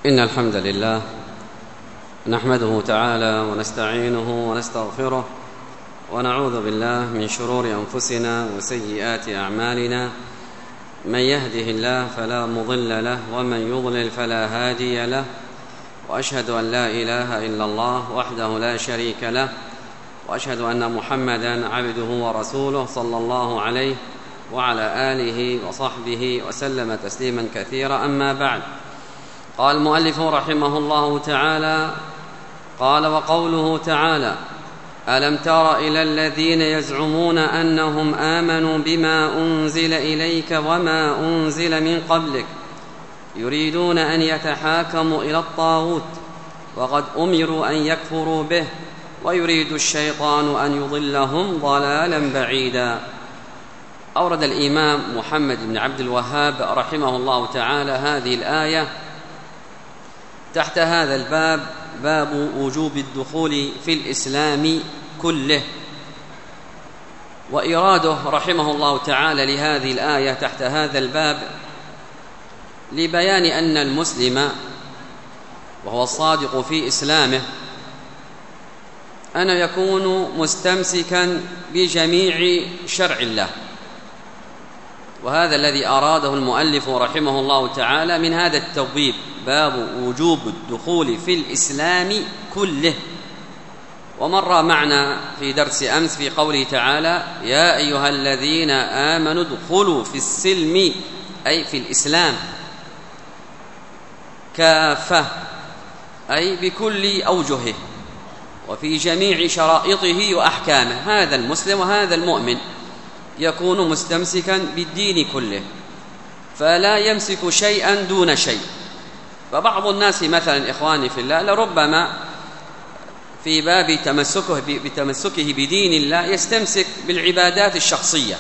إن الحمد لله نحمده تعالى ونستعينه ونستغفره ونعوذ بالله من شرور أنفسنا وسيئات أعمالنا. من يهده الله فلا مضل له ومن يضلل فلا هادي له، وأشهد أن لا إله إلا الله وحده لا شريك له، وأشهد أن محمدًا عبده ورسوله صلى الله عليه وعلى آله وصحبه وسلم تسليما كثيرا. أما بعد، قال المؤلف رحمه الله تعالى: قال: وقوله تعالى: ألم تر إلى الذين يزعمون أنهم آمنوا بما أنزل إليك وما أنزل من قبلك يريدون أن يتحاكموا إلى الطاغوت وقد أمروا أن يكفروا به ويريد الشيطان أن يضلهم ضلالا بعيدا. أورد الإمام محمد بن عبد الوهاب رحمه الله تعالى هذه الآية تحت هذا الباب، باب وجوب الدخول في الإسلام كله. وإراده رحمه الله تعالى لهذه الآية تحت هذا الباب لبيان أن المسلم وهو الصادق في إسلامه أن يكون مستمسكا بجميع شرع الله، وهذا الذي أراده المؤلف رحمه الله تعالى من هذا التبويب، باب وجوب الدخول في الإسلام كله. ومر معنا في درس أمس في قوله تعالى: يا أيها الذين آمنوا ادخلوا في السلم، أي في الإسلام، كافة، أي بكل أوجهه وفي جميع شرائطه وأحكامه. هذا المسلم وهذا المؤمن يكون مستمسكا بالدين كله، فلا يمسك شيئا دون شيء. فبعض الناس مثلا إخواني في الله لربما في باب بتمسكه بدين الله يستمسك بالعبادات الشخصية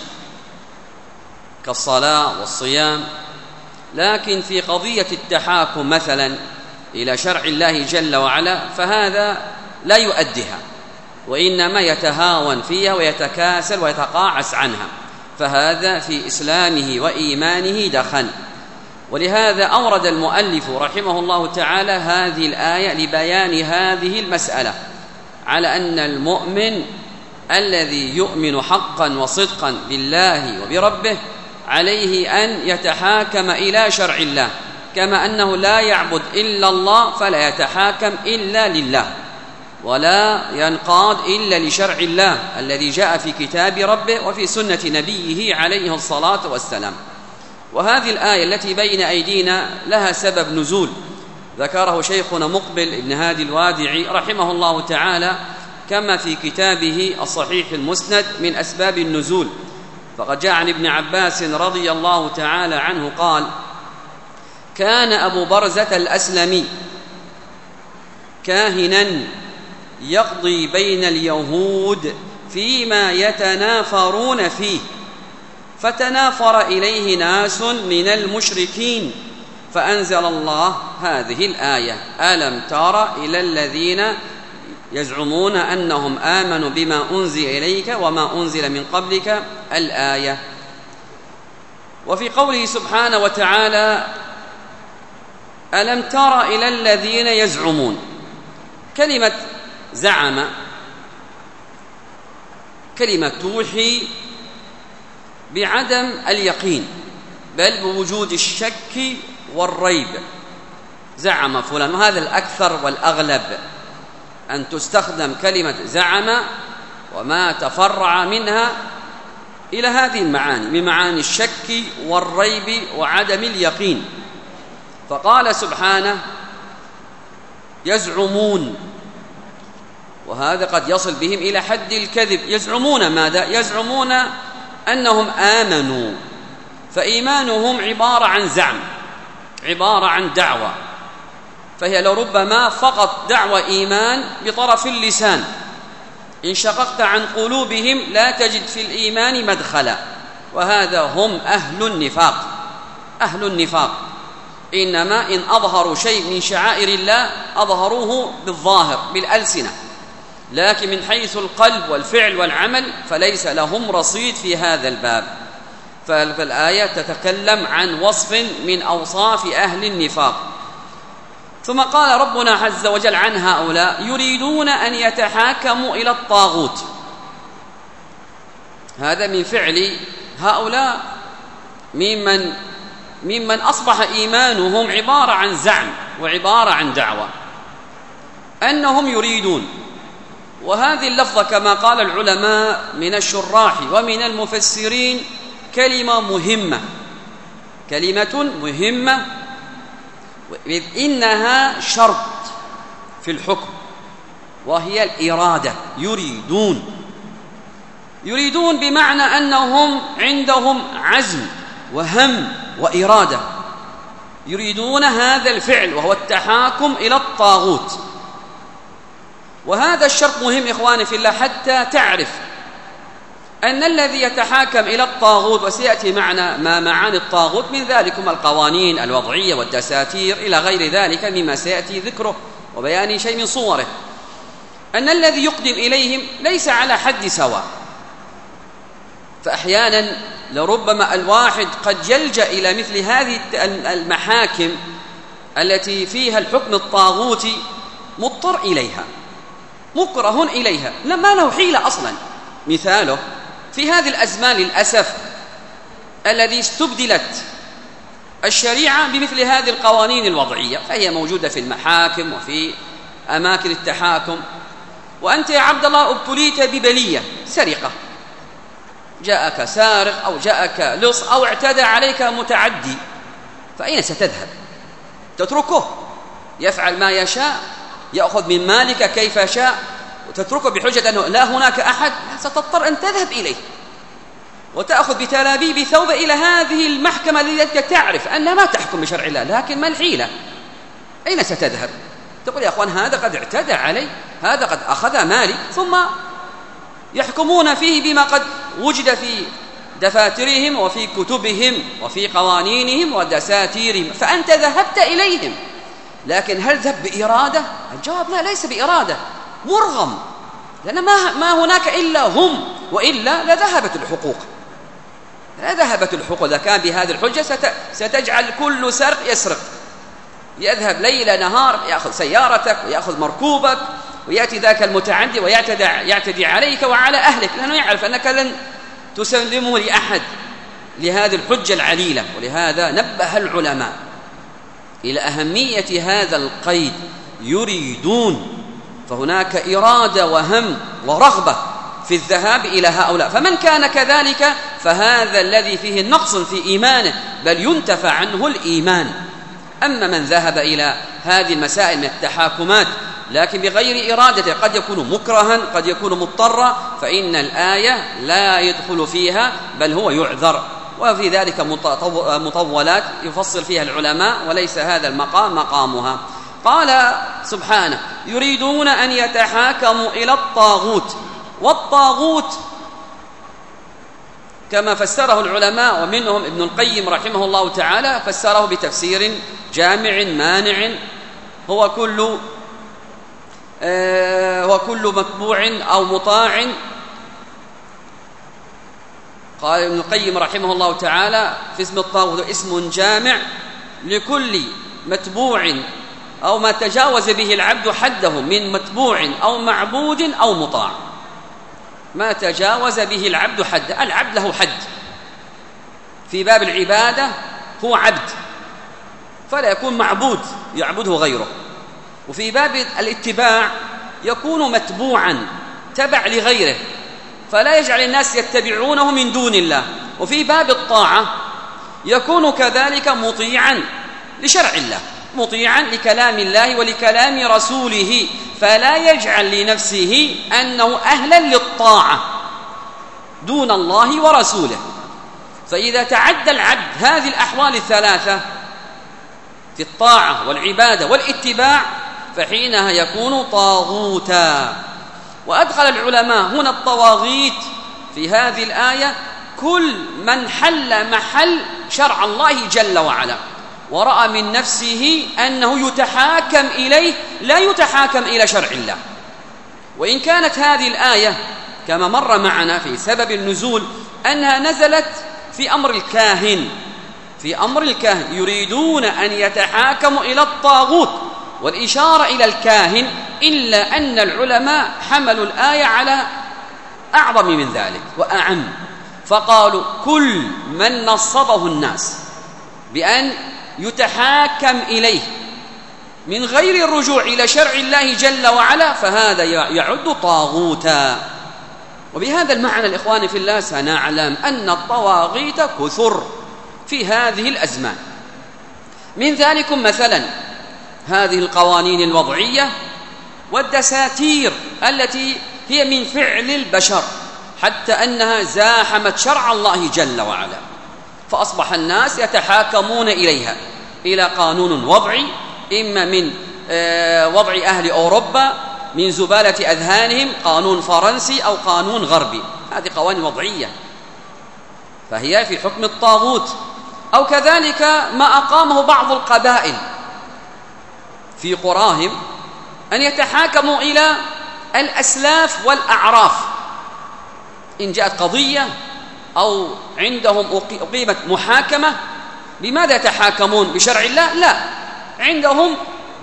كالصلاة والصيام، لكن في قضية التحاكم مثلا إلى شرع الله جل وعلا فهذا لا يؤديها، وإنما يتهاون فيها ويتكاسل ويتقاعس عنها، فهذا في إسلامه وإيمانه دخل. ولهذا أورد المؤلف رحمه الله تعالى هذه الآية لبيان هذه المسألة، على أن المؤمن الذي يؤمن حقا وصدقا بالله وبربه عليه أن يتحاكم إلى شرع الله، كما أنه لا يعبد إلا الله فلا يتحاكم إلا لله، ولا ينقاد إلا لشرع الله الذي جاء في كتاب ربه وفي سنة نبيه عليه الصلاة والسلام. وهذه الآية التي بين أيدينا لها سبب نزول ذكره شيخنا مقبل ابن هادي الوادعي رحمه الله تعالى، كما في كتابه الصحيح المسند من أسباب النزول. فقد جاء عن ابن عباس رضي الله تعالى عنه قال: كان أبو برزة الأسلمي كاهنا يقضي بين اليهود فيما يتنافرون فيه، فتنافر إليه ناس من المشركين، فأنزل الله هذه الآية: ألم تر إلى الذين يزعمون أنهم آمنوا بما أنزل إليك وما أنزل من قبلك، الآية. وفي قوله سبحانه وتعالى: ألم تر إلى الذين يزعمون، كلمة زعم كلمة توحي بعدم اليقين، بل بوجود الشك والريب. زعم فلان، وهذا الأكثر والأغلب أن تستخدم كلمة زعم وما تفرع منها إلى هذه المعاني، من معاني الشك والريب وعدم اليقين. فقال سبحانه: يزعمون، وهذا قد يصل بهم إلى حد الكذب. يزعمون ماذا؟ يزعمون أنهم آمنوا، فإيمانهم عبارة عن زعم، عبارة عن دعوة، فهي لربما فقط دعوة إيمان بطرف اللسان. إن شققت عن قلوبهم لا تجد في الإيمان مدخلا، وهذا هم أهل النفاق. أهل النفاق إنما إن أظهروا شيء من شعائر الله أظهروه بالظاهر بالألسنة، لكن من حيث القلب والفعل والعمل فليس لهم رصيد في هذا الباب. فالآية تتكلم عن وصف من أوصاف أهل النفاق، ثم قال ربنا عز وجل عن هؤلاء: يريدون أن يتحاكموا إلى الطاغوت. هذا من فعل هؤلاء ممن أصبح إيمانهم عبارة عن زعم وعبارة عن دعوة أنهم يريدون. وهذه اللفظة كما قال العلماء من الشراح ومن المفسرين كلمة مهمة، إذ إنها شرط في الحكم، وهي الإرادة. يريدون بمعنى أنهم عندهم عزم وهم وإرادة، يريدون هذا الفعل وهو التحاكم إلى الطاغوت. وهذا الشرط مهم إخواني في الله حتى تعرف أن الذي يتحاكم إلى الطاغوت، وسيأتي معنا ما معاني الطاغوت من ذلكم القوانين الوضعية والدساتير إلى غير ذلك مما سيأتي ذكره وبيان شيء من صوره، أن الذي يقدم إليهم ليس على حد سواء. فأحيانا لربما الواحد قد يلجأ إلى مثل هذه المحاكم التي فيها الحكم الطاغوتي مضطر إليها، مكره إليها، ما له حيلة أصلا. مثاله في هذه الأزمان للأسف الذي استبدلت الشريعة بمثل هذه القوانين الوضعية، فهي موجودة في المحاكم وفي أماكن التحاكم. وأنت يا عبد الله ابتليت ببلية سرقة، جاءك سارق أو جاءك لص أو اعتدى عليك متعدي، فأين ستذهب؟ تتركه يفعل ما يشاء، يأخذ من مالك كيف شاء، وتتركه بحجة أنه لا هناك أحد؟ ستضطر أن تذهب إليه وتأخذ بتلابيب ثوب إلى هذه المحكمة التي تعرف أنها ما تحكم بشرع الله، لكن ما الحيلة؟ أين ستذهب؟ تقول يا أخوان هذا قد اعتدى علي، هذا قد أخذ مالي، ثم يحكمون فيه بما قد وجد في دفاترهم وفي كتبهم وفي قوانينهم ودساتيرهم، فأنت ذهبت إليهم. لكن هل ذهب بإرادة؟ الجواب لا، ليس بإرادة، مرغم، لأن ما هناك إلا هم، وإلا لذهبت الحقوق. إذا كان بهذه الحجة ستجعل كل سرق يسرق، يذهب ليل نهار يأخذ سيارتك ويأخذ مركوبك، ويأتي ذاك المتعدي ويعتدي عليك وعلى أهلك، لأنه يعرف أنك لن تسلمه لأحد لهذه الحجة العليلة. ولهذا نبه العلماء إلى أهمية هذا القيد، يريدون، فهناك إرادة وهم ورغبة في الذهاب إلى هؤلاء. فمن كان كذلك فهذا الذي فيه نقص في إيمانه، بل ينتفى عنه الإيمان. أما من ذهب إلى هذه المسائل من التحاكمات لكن بغير إرادته، قد يكون مكرها، قد يكون مضطرا، فإن الآية لا يدخل فيها، بل هو يعذر. وفي ذلك مطولات يفصل فيها العلماء، وليس هذا المقام مقامها. قال سبحانه: يريدون أن يتحاكموا إلى الطاغوت. والطاغوت كما فسره العلماء ومنهم ابن القيم رحمه الله تعالى فسره بتفسير جامع مانع، هو كل متبوع أو مطاع. قال ابن القيم رحمه الله تعالى في اسم الطاغوت: اسم جامع لكل متبوع أو ما تجاوز به العبد حده من متبوع أو معبود أو مطاع. ما تجاوز به العبد حده، العبد له حد، في باب العبادة هو عبد فلا يكون معبود يعبده غيره، وفي باب الاتباع يكون متبوعا تبع لغيره فلا يجعل الناس يتبعونه من دون الله، وفي باب الطاعة يكون كذلك مطيعا لشرع الله، مطيعا لكلام الله ولكلام رسوله، فلا يجعل لنفسه أنه أهلا للطاعة دون الله ورسوله. فإذا تعدى العبد هذه الأحوال الثلاثة في الطاعة والعبادة والاتباع فحينها يكون طاغوتا. وأدخل العلماء هنا الطواغيت في هذه الآية كل من حل محل شرع الله جل وعلا ورأى من نفسه أنه يتحاكم إليه، لا يتحاكم إلى شرع الله. وإن كانت هذه الآية كما مر معنا في سبب النزول أنها نزلت في أمر الكاهن، يريدون أن يتحاكموا إلى الطاغوت، والإشارة إلى الكاهن، إلا أن العلماء حملوا الآية على أعظم من ذلك وأعم، فقالوا كل من نصبه الناس بأن يتحاكم إليه من غير الرجوع إلى شرع الله جل وعلا فهذا يعد طاغوتا. وبهذا المعنى الإخوان في الله سنعلم أن الطواغيت كثر في هذه الأزمان. من ذلكم مثلا هذه القوانين الوضعية والدساتير التي هي من فعل البشر، حتى أنها زاحمت شرع الله جل وعلا، فأصبح الناس يتحاكمون إليها، إلى قانون وضعي، إما من وضع أهل أوروبا من زبالة أذهانهم، قانون فرنسي أو قانون غربي، هذه قوانين وضعية فهي في حكم الطاغوت. أو كذلك ما أقامه بعض القبائل في قراهم أن يتحاكموا إلى الأسلاف والأعراف. إن جاءت قضية أو عندهم أقيمت محاكمة، بماذا يتحاكمون؟ بشرع الله؟ لا، عندهم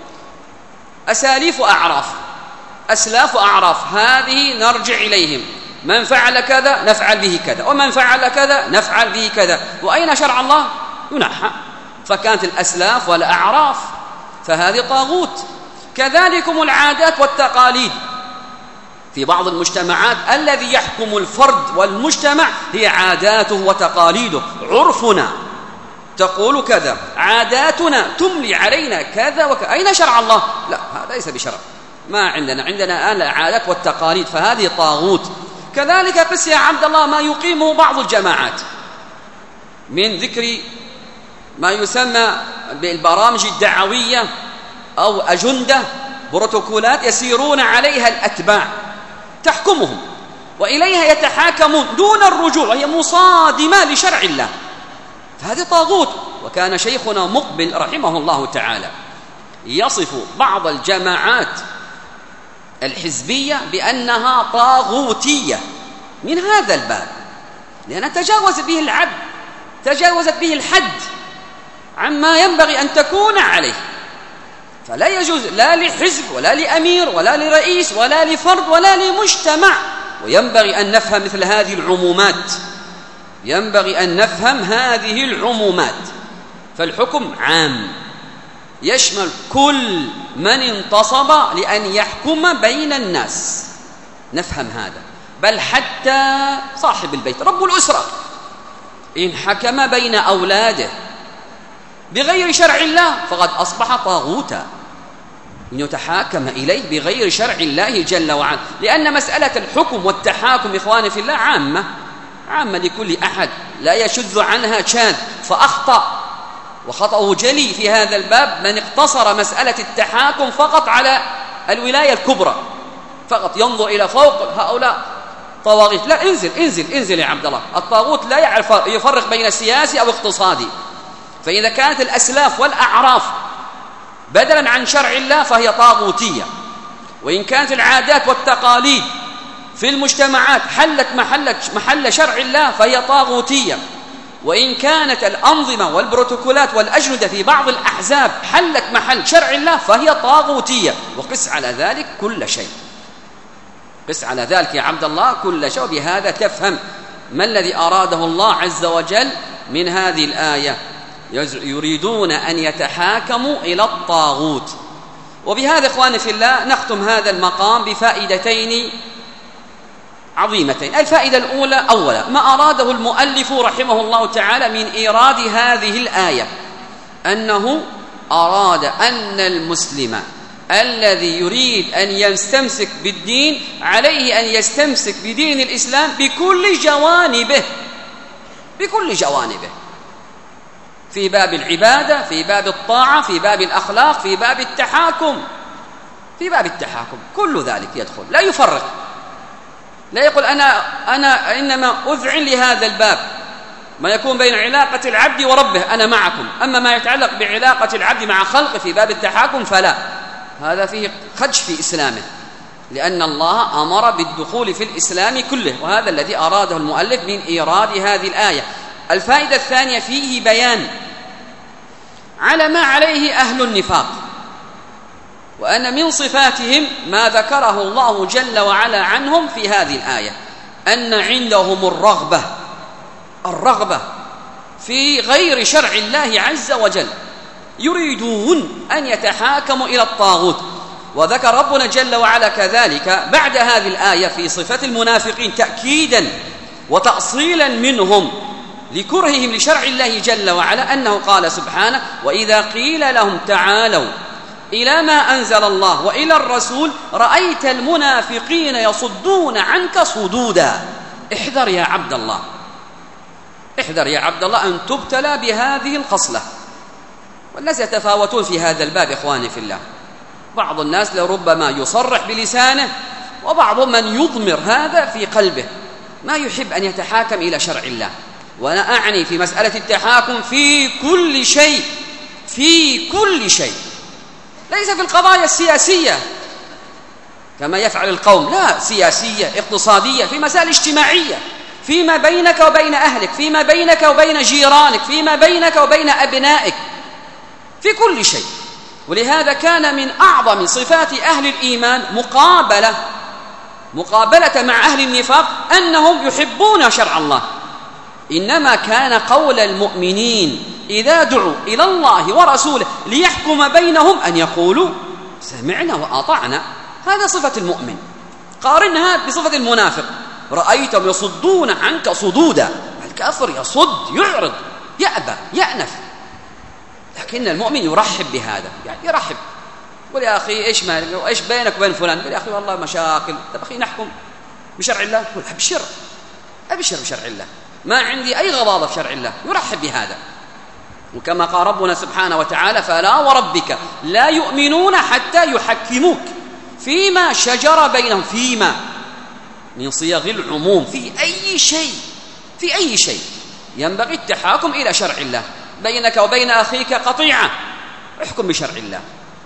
أساليف وأعراف، أسلاف وأعراف، هذه نرجع إليهم، من فعل كذا نفعل به كذا، ومن فعل كذا نفعل به كذا، وأين شرع الله؟ ينحى. فكانت الأسلاف والأعراف، فهذه طاغوت. كذلكم العادات والتقاليد في بعض المجتمعات، الذي يحكم الفرد والمجتمع هي عاداته وتقاليده. عرفنا تقول كذا، عاداتنا تملي علينا كذا وكذا، أين شرع الله؟ لا، هذا ليس بشرع، ما عندنا الآن العادات والتقاليد، فهذه طاغوت. كذلك قس يا عبد الله ما يقيمه بعض الجماعات من ذكر ما يسمى بالبرامج الدعوية أو أجندة، بروتوكولات يسيرون عليها الأتباع تحكمهم وإليها يتحاكمون دون الرجوع، وهي مصادمة لشرع الله، فهذه طاغوت. وكان شيخنا مقبل رحمه الله تعالى يصف بعض الجماعات الحزبية بأنها طاغوتية من هذا الباب، لأنها تجاوزت به العبد، تجاوزت به الحد عما ينبغي أن تكون عليه. فلا يجوز لا لحزب ولا لأمير ولا لرئيس ولا لفرد ولا لمجتمع. وينبغي أن نفهم مثل هذه العمومات، ينبغي أن نفهم هذه العمومات. فالحكم عام يشمل كل من انتصب لأن يحكم بين الناس، نفهم هذا. بل حتى صاحب البيت رب الأسرة إن حكم بين أولاده بغير شرع الله فقد أصبح طاغوتا، إن يتحاكم إليه بغير شرع الله جل وعلا. لأن مسألة الحكم والتحاكم إخواني في الله عامة لكل أحد، لا يشذ عنها شاذ. فأخطأ وخطأه جلي في هذا الباب من اقتصر مسألة التحاكم فقط على الولاية الكبرى، فقط ينظر إلى فوق هؤلاء طواغيت. لا، انزل يا عبد الله. الطاغوت لا يعرف يفرق بين سياسي أو اقتصادي. فإذا كانت الأسلاف والأعراف بدلا عن شرع الله فهي طاغوتية، وإن كانت العادات والتقاليد في المجتمعات حلت محل شرع الله فهي طاغوتية، وإن كانت الأنظمة والبروتوكولات والأجندة في بعض الأحزاب حلت محل شرع الله فهي طاغوتية. وقس على ذلك كل شيء، قس على ذلك يا عبد الله كل شيء. بهذا تفهم ما الذي أراده الله عز وجل من هذه الآية. يريدون أن يتحاكموا إلى الطاغوت. وبهذا إخواني في الله نختم هذا المقام بفائدتين عظيمتين. الفائدة الأولى، أولا ما أراده المؤلف رحمه الله تعالى من إيراد هذه الآية، أنه أراد أن المسلم الذي يريد أن يستمسك بالدين عليه أن يستمسك بدين الإسلام بكل جوانبه، في باب العبادة، في باب الطاعة، في باب الأخلاق، في باب التحاكم، كل ذلك يدخل، لا يفرق، لا يقول أنا إنما أذعن لهذا الباب ما يكون بين علاقة العبد وربه أنا معكم، أما ما يتعلق بعلاقة العبد مع خلقه في باب التحاكم فلا، هذا فيه خدش في إسلامه، لأن الله أمر بالدخول في الإسلام كله. وهذا الذي أراده المؤلف من إيراد هذه الآية. الفائدة الثانية، فيه بيان على ما عليه أهل النفاق وأن من صفاتهم ما ذكره الله جل وعلا عنهم في هذه الآية، أن عندهم الرغبة في غير شرع الله عز وجل، يريدون أن يتحاكموا إلى الطاغوت. وذكر ربنا جل وعلا كذلك بعد هذه الآية في صفة المنافقين تأكيدا وتأصيلا منهم لكرههم لشرع الله جل وعلا، أنه قال سبحانه: وإذا قيل لهم تعالوا إلى ما أنزل الله وإلى الرسول رأيت المنافقين يصدون عنك صدودا. احذر يا عبد الله، احذر يا عبد الله أن تبتلى بهذه الخصلة. والناس يتفاوتون في هذا الباب إخواني في الله، بعض الناس لربما يصرح بلسانه، وبعضهم من يضمر هذا في قلبه، ما يحب أن يتحاكم إلى شرع الله. وأنا أعني في مسألة التحاكم في كل شيء، في كل شيء، ليس في القضايا السياسية كما يفعل القوم، لا، سياسية اقتصادية، في مسائل اجتماعية، فيما بينك وبين أهلك، فيما بينك وبين جيرانك، فيما بينك وبين أبنائك، في كل شيء. ولهذا كان من أعظم صفات أهل الإيمان مقابلة مع أهل النفاق أنهم يحبون شرع الله. إنما كان قول المؤمنين إذا دعوا إلى الله ورسوله ليحكم بينهم أن يقولوا سمعنا وأطعنا. هذا صفة المؤمن. قارنها بصفة المنافق، رأيتم يصدون عنك صدودا. الكافر يصد، يعرض، يأبى، يأنف. لكن المؤمن يرحب بهذا، يعني يرحب، يقول يا أخي إيش بينك وبين فلان؟ يقول يا أخي والله مشاكل، طب أخي نحكم بشرع الله. يقول أبشر بشرع الله، ما عندي أي غضاضة في شرع الله، يرحب بهذا. وكما قال ربنا سبحانه وتعالى: فلا وربك لا يؤمنون حتى يحكموك فيما شجر بينهم. فيما من صيغ العموم، في أي شيء ينبغي التحاكم إلى شرع الله. بينك وبين أخيك قطيعة، احكم بشرع الله.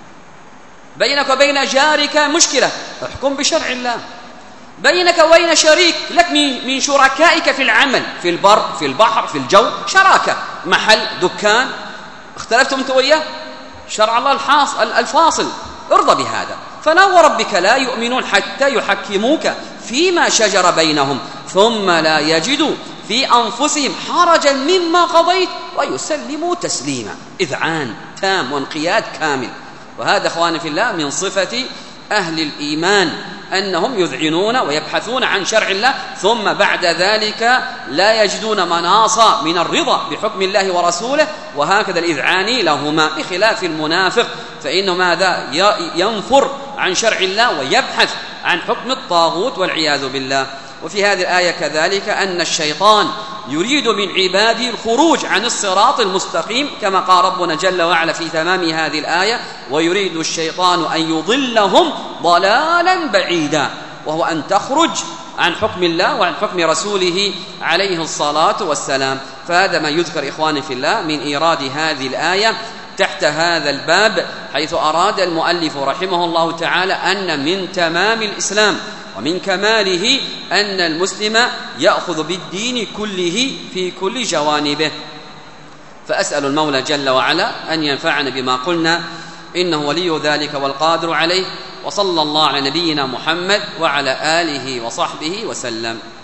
بينك وبين جارك مشكلة، احكم بشرع الله. بينك وبين شريك لك من شركائك في العمل، في البر، في البحر، في الجو، شراكة، محل، دكان، اختلفتم انت وياه، شرع الله الفاصل، ارضى بهذا. فلا وربك لا يؤمنون حتى يحكموك فيما شجر بينهم ثم لا يجدوا في أنفسهم حرجا مما قضيت ويسلموا تسليما. إذعان تام وانقياد كامل. وهذا أخواني في الله من صفة أهل الإيمان، أنهم يذعنون ويبحثون عن شرع الله، ثم بعد ذلك لا يجدون مناصا من الرضا بحكم الله ورسوله، وهكذا الإذعان لهما، بخلاف المنافق فإنه ماذا؟ ينفر عن شرع الله ويبحث عن حكم الطاغوت والعياذ بالله. وفي هذه الآية كذلك أن الشيطان يريد من عباده الخروج عن الصراط المستقيم، كما قال ربنا جل وعلا في تمام هذه الآية: ويريد الشيطان أن يضلهم ضلالا بعيدا، وهو أن تخرج عن حكم الله وعن حكم رسوله عليه الصلاة والسلام. فهذا ما يذكر إخواني في الله من إيراد هذه الآية تحت هذا الباب، حيث أراد المؤلف رحمه الله تعالى أن من تمام الإسلام ومن كماله أن المسلم يأخذ بالدين كله في كل جوانبه. فأسأل المولى جل وعلا أن ينفعنا بما قلنا، إنه ولي ذلك والقادر عليه. وصلى الله على نبينا محمد وعلى آله وصحبه وسلم.